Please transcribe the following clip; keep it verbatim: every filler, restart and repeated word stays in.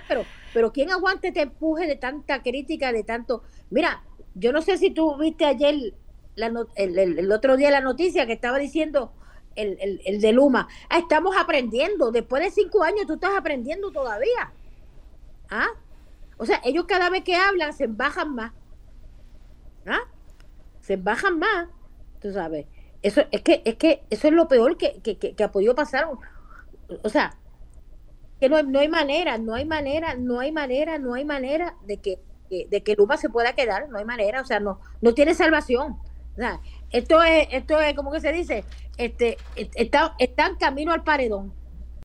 pero, pero ¿quién aguante este empuje de tanta crítica, de tanto? Mira, yo no sé si tú viste ayer, la no- el, el- el otro día la noticia que estaba diciendo el, el, el de Luma, ah, estamos aprendiendo, después de cinco años tú estás aprendiendo todavía, ¿ah? O sea, ellos cada vez que hablan se bajan más, ¿ah? Se bajan más, tú sabes. Eso es que, es que eso es lo peor que, que, que, que ha podido pasar. O sea, que no, hay- no hay manera, no hay manera, no hay manera, no hay manera de que, que- de que Luma se pueda quedar, no hay manera, o sea, no, no tiene salvación. O sea, esto es, esto es, como que se dice, este, est- está, está en camino al paredón.